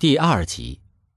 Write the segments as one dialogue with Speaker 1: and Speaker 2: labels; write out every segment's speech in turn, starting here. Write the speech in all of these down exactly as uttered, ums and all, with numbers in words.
Speaker 1: 第二集。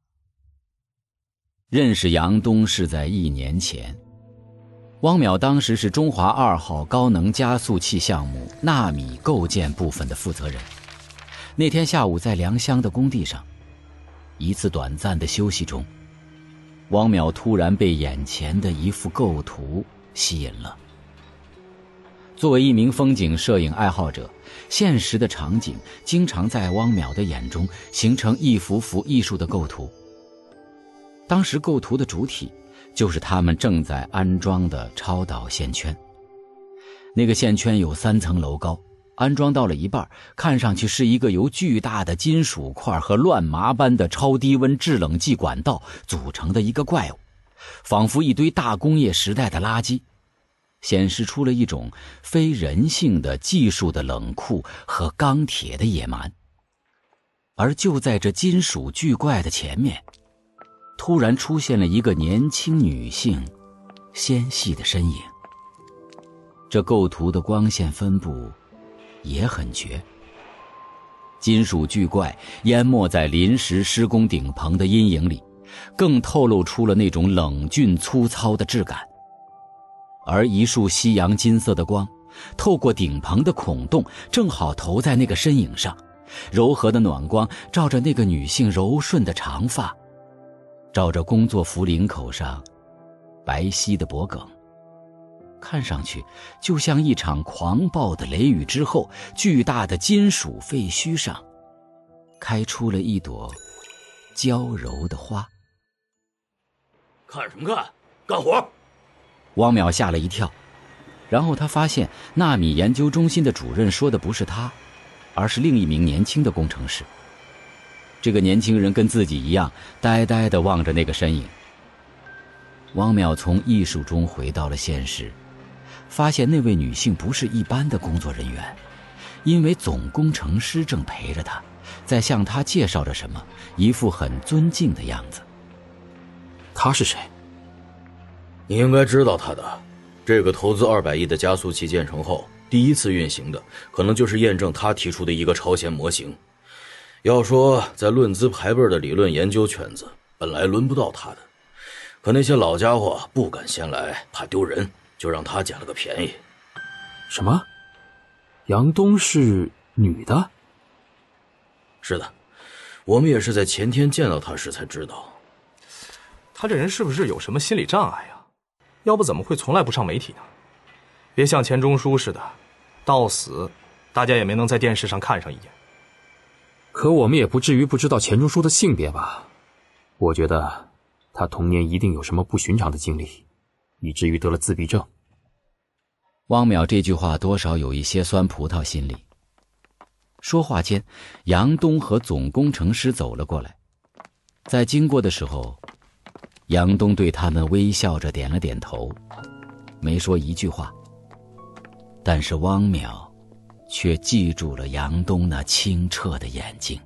Speaker 1: 认识杨东是在一年前，汪淼当时是中华二号高能加速器项目纳米构建部分的负责人。那天下午在良乡的工地上，一次短暂的休息中，汪淼突然被眼前的一幅构图吸引了。作为一名风景摄影爱好者，现实的场景经常在汪淼的眼中形成一幅幅艺术的构图。当时构图的主体就是他们正在安装的超导线圈。那个线圈有三层楼高，安装到了一半，看上去是一个由巨大的金属块和乱麻般的超低温制冷剂管道组成的一个怪物，仿佛一堆大工业时代的垃圾，显示出了一种非人性的技术的冷酷和钢铁的野蛮。而就在这金属巨怪的前面，突然出现了一个年轻女性纤细的身影。这构图的光线分布也很绝，金属巨怪淹没在临时施工顶棚的阴影里，更透露出了那种冷峻粗糙的质感。而一束夕阳金色的光透过顶棚的孔洞，正好投在那个身影上，柔和的暖光照着那个女性柔顺的长发，照着工作服领口上白皙的脖颈，看上去就像一场狂暴的雷雨之后，巨大的金属废墟上开出了一朵娇柔的花。
Speaker 2: 看什么看，干活！
Speaker 1: 汪淼吓了一跳，然后他发现纳米研究中心的主任说的不是他，而是另一名年轻的工程师。这个年轻人跟自己一样，呆呆地望着那个身影。汪淼从艺术中回到了现实，发现那位女性不是一般的工作人员，因为总工程师正陪着她，在向她介绍着什么，一副很尊敬的样子。
Speaker 3: 他是谁？
Speaker 2: 你应该知道他的，这个投资二百亿的加速器建成后，第一次运行的，可能就是验证他提出的一个超前模型。要说在论资排辈的理论研究圈子，本来轮不到他的，可那些老家伙不敢先来，怕丢人，就让他捡了个便宜。
Speaker 3: 什么？杨东是女的？
Speaker 2: 是的，我们也是在前天见到他时才知道。
Speaker 4: 他这人是不是有什么心理障碍啊？要不怎么会从来不上媒体呢？别像钱钟书似的，到死大家也没能在电视上看上一眼。
Speaker 3: 可我们也不至于不知道钱钟书的性别吧？我觉得他童年一定有什么不寻常的经历，以至于得了自闭症。
Speaker 1: 汪淼这句话多少有一些酸葡萄心理。说话间，杨东和总工程师走了过来，在经过的时候，杨东对他们微笑着点了点头，没说一句话。但是汪淼却记住了杨东那清澈的眼睛。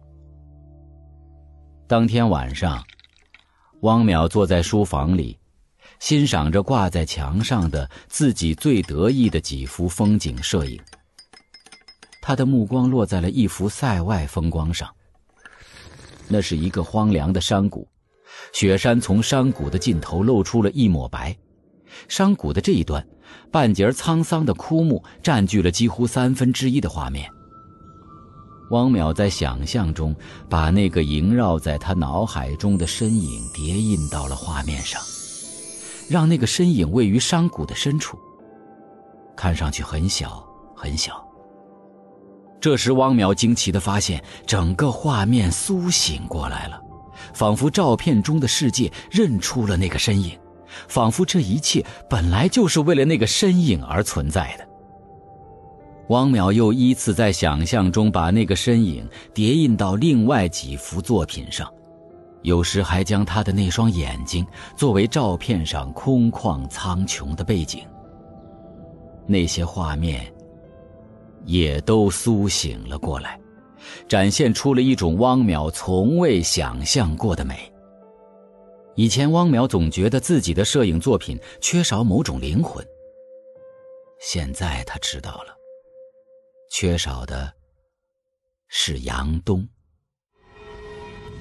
Speaker 1: 当天晚上，汪淼坐在书房里，欣赏着挂在墙上的自己最得意的几幅风景摄影。他的目光落在了一幅塞外风光上。那是一个荒凉的山谷，雪山从山谷的尽头露出了一抹白，山谷的这一端，半截沧桑的枯木占据了几乎三分之一的画面。汪淼在想象中把那个萦绕在他脑海中的身影叠印到了画面上，让那个身影位于山谷的深处，看上去很小很小。这时汪淼惊奇地发现，整个画面苏醒过来了，仿佛照片中的世界认出了那个身影，仿佛这一切本来就是为了那个身影而存在的。汪淼又依次在想象中把那个身影叠印到另外几幅作品上，有时还将他的那双眼睛作为照片上空旷苍穹的背景。那些画面也都苏醒了过来，展现出了一种汪淼从未想象过的美。以前汪淼总觉得自己的摄影作品缺少某种灵魂，现在他知道了，缺少的是杨东。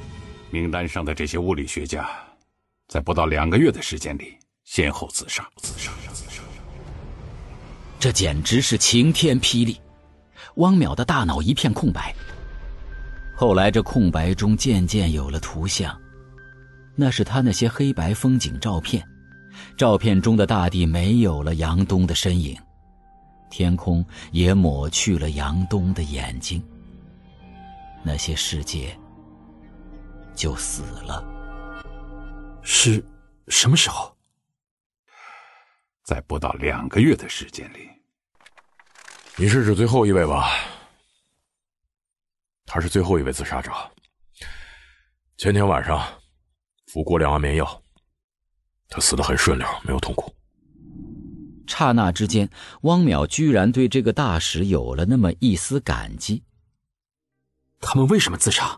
Speaker 5: 名单上的这些物理学家，在不到两个月的时间里，先后自杀。自杀，自杀。
Speaker 1: 这简直是晴天霹雳！汪淼的大脑一片空白。后来，这空白中渐渐有了图像，那是他那些黑白风景照片。照片中的大地没有了杨东的身影，天空也抹去了杨东的眼睛。那些世界就死了。
Speaker 3: 是什么时候？
Speaker 5: 在不到两个月的时间里。
Speaker 6: 你是指最后一位吧？他是最后一位自杀者。前天晚上服过两安眠药，他死得很顺溜，没有痛苦。
Speaker 1: 刹那之间，汪淼居然对这个大使有了那么一丝感激。
Speaker 3: 他们为什么自杀？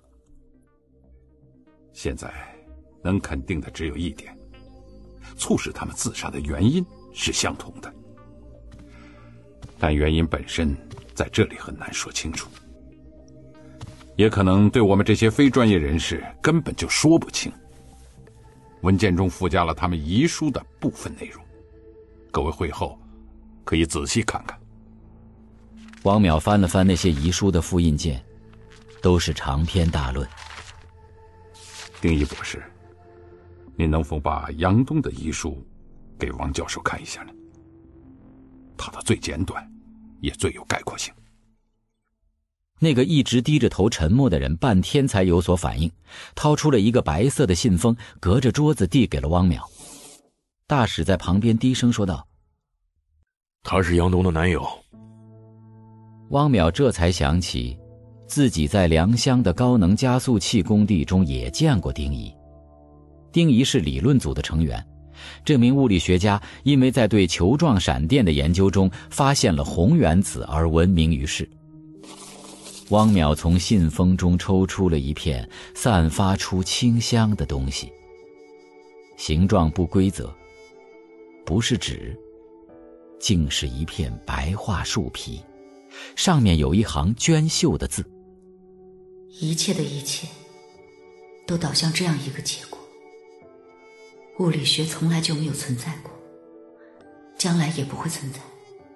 Speaker 5: 现在能肯定的只有一点，促使他们自杀的原因是相同的，但原因本身在这里很难说清楚，也可能对我们这些非专业人士根本就说不清。文件中附加了他们遗书的部分内容，各位会后可以仔细看看。
Speaker 1: 汪淼翻了翻那些遗书的复印件，都是长篇大论。
Speaker 5: 丁一博士，您能否把杨东的遗书给王教授看一下呢？他的最简短，也最有概括性。
Speaker 1: 那个一直低着头沉默的人半天才有所反应，掏出了一个白色的信封，隔着桌子递给了汪淼。大使在旁边低声说道：
Speaker 6: 他是杨东的男友。
Speaker 1: 汪淼这才想起自己在良乡的高能加速器工地中也见过丁仪。丁仪是理论组的成员，这名物理学家因为在对球状闪电的研究中发现了红原子而闻名于世。汪淼从信封中抽出了一片散发出清香的东西，形状不规则，不是纸，竟是一片白桦树皮，上面有一行娟秀的字：
Speaker 7: 一切的一切都导向这样一个结果，物理学从来就没有存在过，将来也不会存在。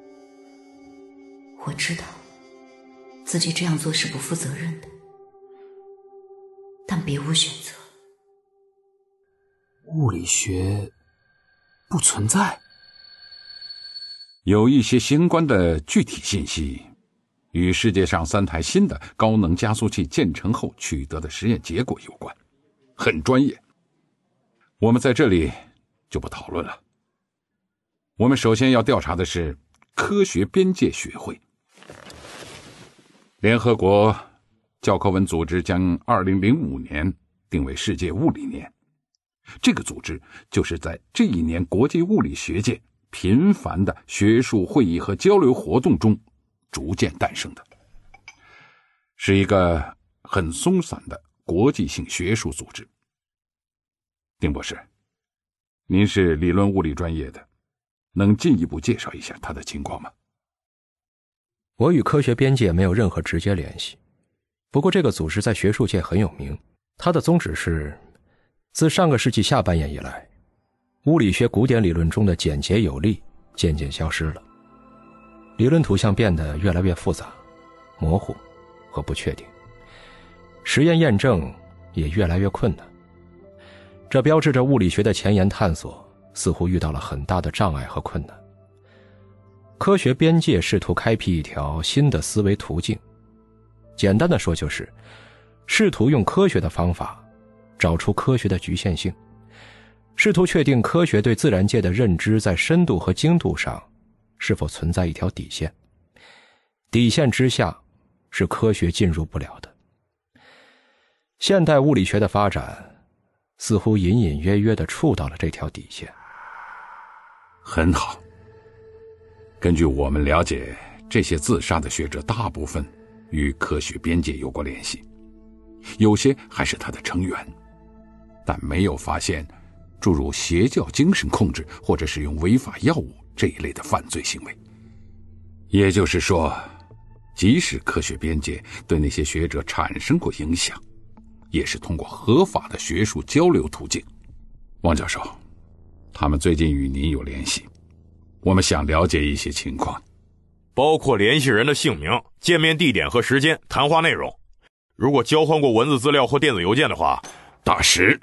Speaker 7: 我知道自己这样做是不负责任的，但别无选择。
Speaker 3: 物理学不存在？
Speaker 5: 有一些相关的具体信息与世界上三台新的高能加速器建成后取得的实验结果有关，很专业，我们在这里就不讨论了。我们首先要调查的是科学边界学会。联合国教科文组织将二零零五年定为世界物理年，这个组织就是在这一年国际物理学界频繁的学术会议和交流活动中逐渐诞生的，是一个很松散的国际性学术组织。丁博士，您是理论物理专业的，能进一步介绍一下它的情况吗？
Speaker 8: 我与科学边界没有任何直接联系，不过这个组织在学术界很有名，它的宗旨是，自上个世纪下半叶以来，物理学古典理论中的简洁有力渐渐消失了，理论图像变得越来越复杂、模糊和不确定，实验验证也越来越困难。这标志着物理学的前沿探索似乎遇到了很大的障碍和困难。科学边界试图开辟一条新的思维途径，简单的说就是试图用科学的方法找出科学的局限性，试图确定科学对自然界的认知在深度和精度上是否存在一条底线，底线之下是科学进入不了的。现代物理学的发展似乎隐隐约约地触到了这条底线。
Speaker 5: 很好，根据我们了解，这些自杀的学者大部分与科学边界有过联系，有些还是他的成员，但没有发现注入邪教精神控制或者使用违法药物这一类的犯罪行为。也就是说，即使科学边界对那些学者产生过影响， 也是通过合法的学术交流途径。王教授，他们最近与您有联系，我们想了解一些情况，
Speaker 6: 包括联系人的姓名、见面地点和时间、谈话内容。如果交换过文字资料或电子邮件的话，
Speaker 5: 大使，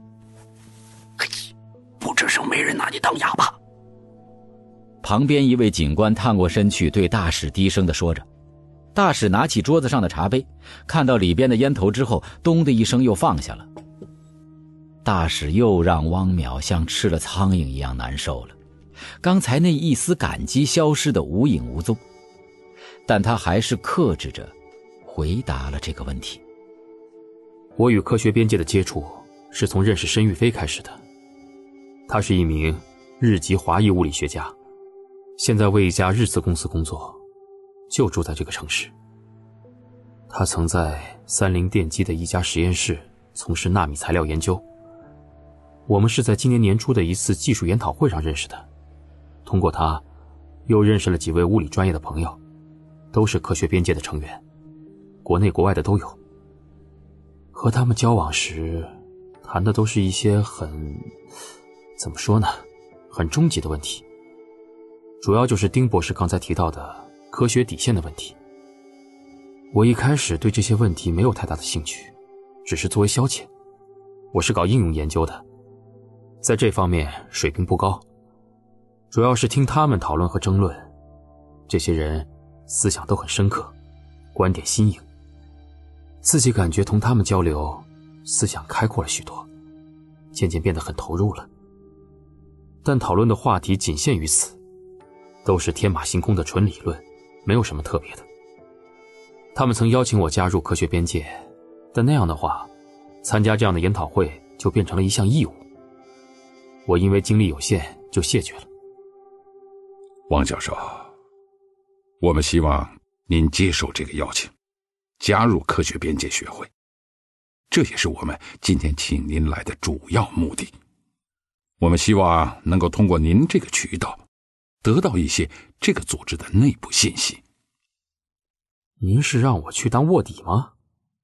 Speaker 9: 不吱声，没人拿你当哑巴。
Speaker 1: 旁边一位警官探过身去，对大使低声地说着。大使拿起桌子上的茶杯，看到里边的烟头之后，咚的一声又放下了。大使又让汪淼像吃了苍蝇一样难受了，刚才那一丝感激消失得无影无踪，但他还是克制着回答了这个问题。
Speaker 3: 我与科学边界的接触是从认识申玉飞开始的，他是一名日籍华裔物理学家，现在为一家日资公司工作，就住在这个城市。他曾在三菱电机的一家实验室从事纳米材料研究。我们是在今年年初的一次技术研讨会上认识的，通过他又认识了几位物理专业的朋友，都是科学边界的成员，国内国外的都有。和他们交往时谈的都是一些很怎么说呢很终极的问题，主要就是丁博士刚才提到的科学底线的问题。我一开始对这些问题没有太大的兴趣，只是作为消遣。我是搞应用研究的，在这方面水平不高，主要是听他们讨论和争论。这些人思想都很深刻，观点新颖，自己感觉同他们交流，思想开阔了许多，渐渐变得很投入了。但讨论的话题仅限于此，都是天马行空的纯理论，没有什么特别的。他们曾邀请我加入科学边界，但那样的话，参加这样的研讨会就变成了一项义务。我因为精力有限，就谢绝了。
Speaker 5: 王教授，我们希望您接受这个邀请，加入科学边界学会，这也是我们今天请您来的主要目的。我们希望能够通过您这个渠道，得到一些这个组织的内部信息。
Speaker 3: 您是让我去当卧底吗？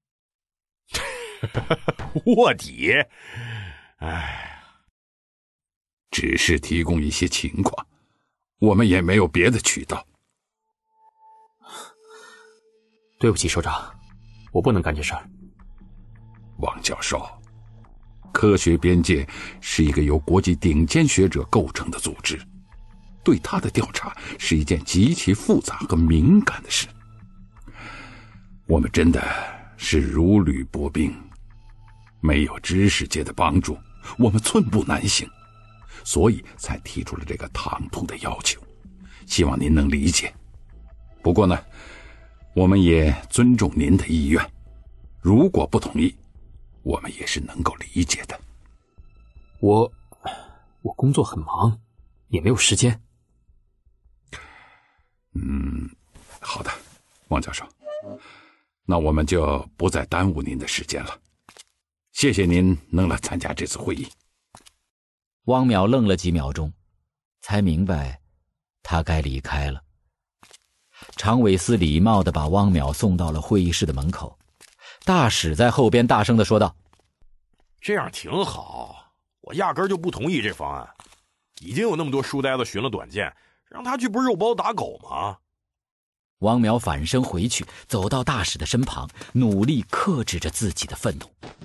Speaker 6: 卧底？哎，
Speaker 5: 只是提供一些情况，我们也没有别的渠道。
Speaker 3: 对不起，首长，我不能干这事儿。
Speaker 5: 王教授，科学边界是一个由国际顶尖学者构成的组织，对他的调查是一件极其复杂和敏感的事。我们真的是如履薄冰，没有知识界的帮助，我们寸步难行，所以才提出了这个唐突的要求，希望您能理解。不过呢，我们也尊重您的意愿，如果不同意，我们也是能够理解的。
Speaker 3: 我我工作很忙，也没有时间。
Speaker 5: 嗯，好的，王教授，那我们就不再耽误您的时间了。谢谢您能来参加这次会议。
Speaker 1: 汪淼愣了几秒钟，才明白他该离开了。常伟思礼貌地把汪淼送到了会议室的门口，大使在后边大声地说道：
Speaker 6: 这样挺好，我压根就不同意这方案。已经有那么多书呆子寻了短见，让他去不是肉包打狗吗？
Speaker 1: 汪淼反身回去，走到大使的身旁，努力克制着自己的愤怒。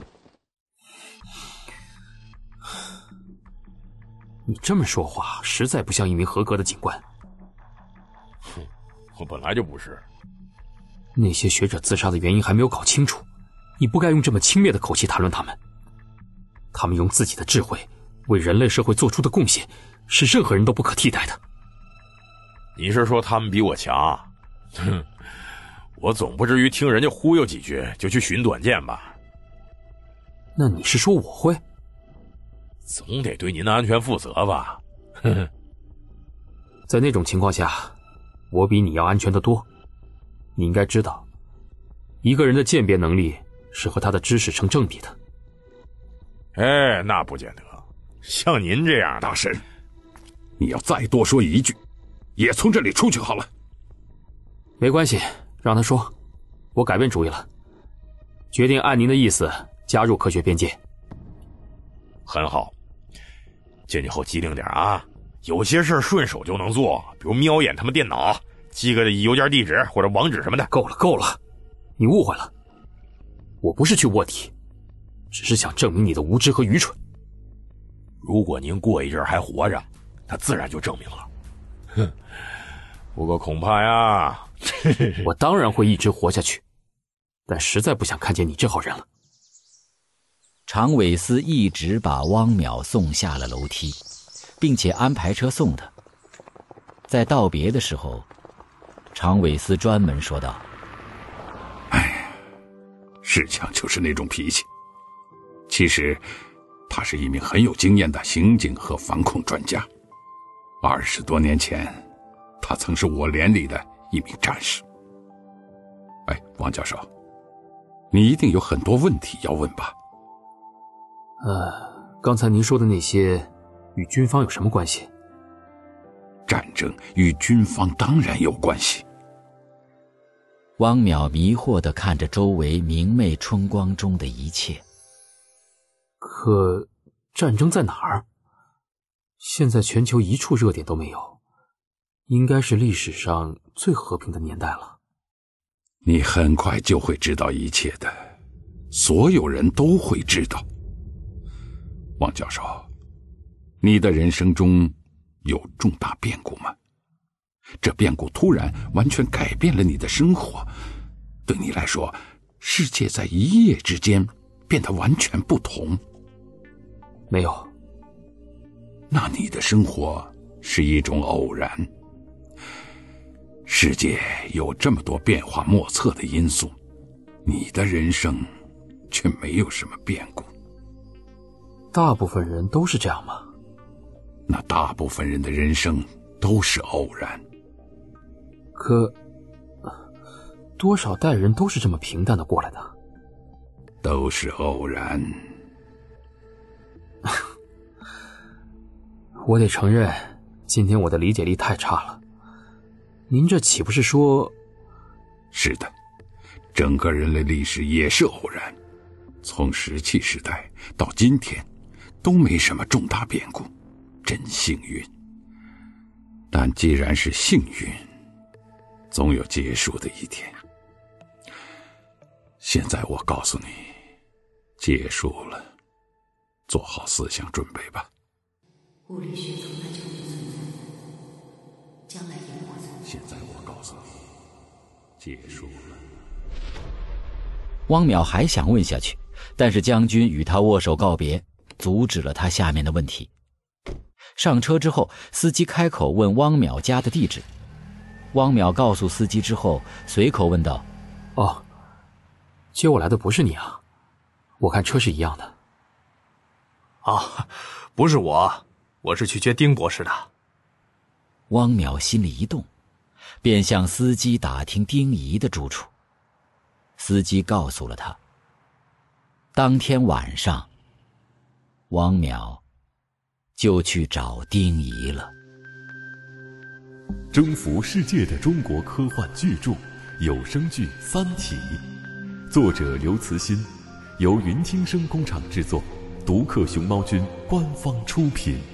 Speaker 3: 你这么说话，实在不像一名合格的警官。
Speaker 6: 哼，我本来就不是。
Speaker 3: 那些学者自杀的原因还没有搞清楚，你不该用这么轻蔑的口气谈论他们。他们用自己的智慧为人类社会做出的贡献，是任何人都不可替代的。
Speaker 6: 你是说他们比我强？哼，我总不至于听人家忽悠几句就去寻短见吧？
Speaker 3: 那你是说我会？
Speaker 6: 总得对您的安全负责吧？呵呵。
Speaker 3: 在那种情况下，我比你要安全得多。你应该知道，一个人的鉴别能力是和他的知识成正比的。
Speaker 6: 哎，那不见得。像您这样的
Speaker 5: 大神，你要再多说一句，也从这里出去好了。
Speaker 3: 没关系，让他说。我改变主意了，决定按您的意思加入科学边界。
Speaker 6: 很好，进去后机灵点啊，有些事顺手就能做，比如瞄一眼他们电脑，寄个邮件地址或者网址什么的。
Speaker 3: 够了够了，你误会了，我不是去卧底，只是想证明你的无知和愚蠢。
Speaker 6: 如果您过一阵还活着，那自然就证明了。哼，不过恐怕呀，
Speaker 3: 我当然会一直活下去，但实在不想看见你这号人了。
Speaker 1: 常伟思一直把汪淼送下了楼梯，并且安排车送他。在道别的时候，常伟思专门说道：
Speaker 5: 哎，世强就是那种脾气。其实他是一名很有经验的刑警和反恐专家。二十多年前，他曾是我连里的一名战士。哎，王教授，你一定有很多问题要问吧？
Speaker 3: 呃，刚才您说的那些与军方有什么关系？
Speaker 5: 战争与军方当然有关系。
Speaker 1: 汪淼迷惑地看着周围明媚春光中的一切。
Speaker 3: 可战争在哪儿？现在全球一处热点都没有，应该是历史上最和平的年代了。
Speaker 5: 你很快就会知道一切的，所有人都会知道。王教授，你的人生中有重大变故吗？这变故突然完全改变了你的生活，对你来说，世界在一夜之间变得完全不同。
Speaker 3: 没有。
Speaker 5: 那你的生活是一种偶然。世界有这么多变化莫测的因素，你的人生却没有什么变故。
Speaker 3: 大部分人都是这样吗？
Speaker 5: 那大部分人的人生都是偶然。
Speaker 3: 可多少代人都是这么平淡的过来的？
Speaker 5: 都是偶然。
Speaker 3: 我得承认，今天我的理解力太差了。您这岂不是说……
Speaker 5: 是的，整个人类历史也是偶然，从石器时代到今天，都没什么重大变故，真幸运。但既然是幸运，总有结束的一天。现在我告诉你，结束了，做好思想准备吧。
Speaker 7: 物理学从来就没存在，将来也不会存在。
Speaker 5: 现在我告诉你，结束了。
Speaker 1: 汪淼还想问下去，但是将军与他握手告别，阻止了他下面的问题。上车之后，司机开口问汪淼家的地址。汪淼告诉司机之后，随口问道：
Speaker 3: 哦，接我来的不是你啊？我看车是一样的。
Speaker 4: 啊，不是我，我是去接丁博士的。
Speaker 1: 汪淼心里一动，便向司机打听丁仪的住处。司机告诉了他。当天晚上，汪淼就去找丁仪了。
Speaker 10: 征服世界的中国科幻巨著有声剧《三体》，作者刘慈欣，由云听声工厂制作，独克熊猫君官方出品。